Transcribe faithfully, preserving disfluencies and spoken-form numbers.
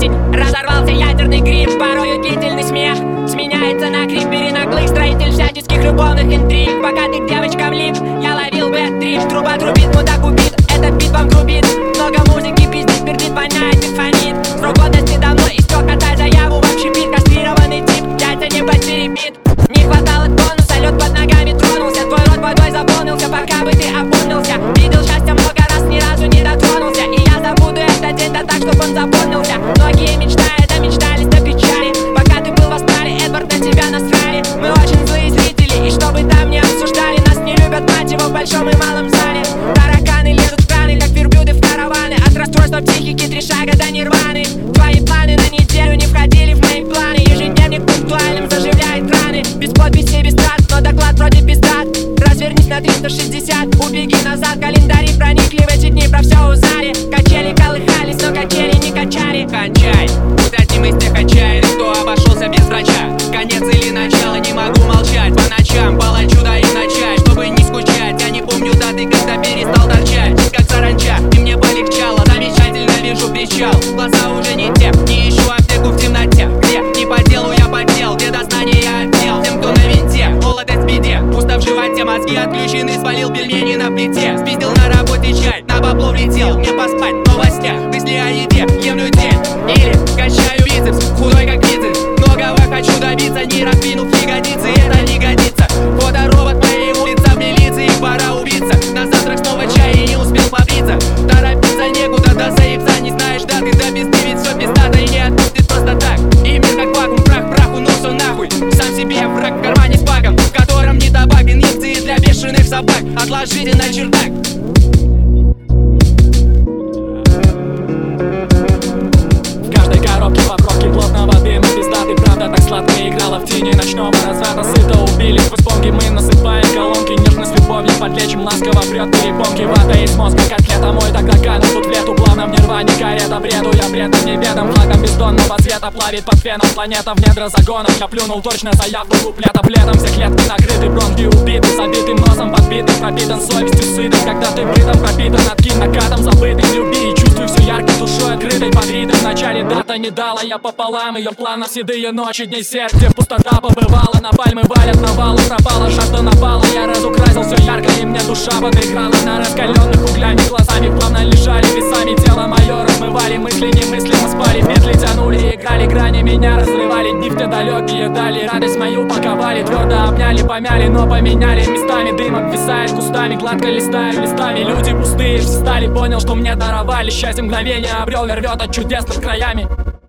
осень, разорвался ядерный гриб. Порою длительный смех сменяется на крик. Перенаглых строитель всяческих любовных интриг. Пока ты к девочкам лип, я ловил бэт-трип. Труба трубит, мудак убит, этот бит вам грубит. Много музыки пиздит, пердит, воняет и фонит. Срок годности давно истек, отдай заяву в общепит. Кастрированный тип, яйца не потеребит. Не хватало тонуса, лед под ногами тронулся. Твой рот водой заполнился, пока бы ты опомнился. Видел счастья много раз, ни разу не дотронулся. И я забуду этот день, да так, чтоб он запомнился. Многие мечтают, да мечтались до печали. Пока ты был в Австралии, Эдвард, на тебя насрали. Мы очень злые зрители, и чтобы там не обсуждали. Нас не любят, мать его, в большом и малом зале. Тараканы лезут в краны, как верблюды в караваны. От расстройства психики три шага до нирваны. Твои планы на неделю не входили в мои планы. Ежедневник пунктуальным заживляет раны. Без подписи, без трат, но доклад вроде пиздат. Развернись на триста шестьдесят, убеги назад. Календари проникли в эти дни, про все узнали. Качели колыхались, но качели не качали. Кончай, будь одним из тех отчаянных, кто обошелся без врача. Конец или начало, не могу молчать. По ночам палачу даю на чай, чтобы не скучать. Я не помню даты, когда перестал торчать. Как саранча, и мне полегчало. Замечательно вижу причал, глаза уже не те. Не ищу аптеку в темноте, где не по делу я поддел. Где дознание я отдел тем, кто на винте. Молодость в беде, пусто в животе, мозги отключены. Свалил пельмени на плите, спиздил на работе чай. На бабло влетел, мне поспать, но во сне мысли о еде, емлю день. Или качаю бицепс, худой как бицепс. Многого хочу добиться, не раздвинув ягодицы. Это не годится, фоторобот моей улицы. В милиции пора убиться, на завтрак снова чай и не успел побриться. Торопиться некуда, до заебца не знаешь даты. До пизды ведь все пиздато и не отпустит просто так. И мир как вакуум, прах праху, ну все нахуй. Сам себе я враг в кармане с баком, в котором не табак, инъекции для бешеных собак. Отложите на чердак. Плотного дыма, пиздатый, правда так сладко играла в тени ночного разврата. Сыто убили, в исполнге мы насыпаем колонки. Нежность любовью подлечим, ласково прет перепонки. Вата из мозга, котлета мой, тогда канул тут в лету. Плавно в нирване, карета бреду, я бредом неведом. Флагом бездонного цвета плавит под феном планета в недра загонов. Я плюнул точно заявку куплетов. Летом все клетки накрыты, бронхи убиты, забитым носом подбитым, пропитан совестью сытым. Когда ты бритом пропитан, откинь накатом забытый. Люби и чувствуй все яркой душой открытой под ритм. В начале дата не дала, я пополам ее планов. Седые ночи, дней сердце, где пустота побывала. На пальмы валят навалы, пропала жажда напала. Я разукрасил все ярко, и мне душа подыграла. На раскаленных углями глазами плавно лежали весами. Тело мое размывали, мысли немыслимо спали. Петли тянули, играли, грани меня разрывали. Дни в те далекие дали, радость мою паковали. Твердо обняли, помяли, но поменяли местами. Дым обвисает кустами, гладко листаю листами. Люди пустые, все стали, понял, что мне даровали. Счастье мгновение обрел, рвет от чудес над краями.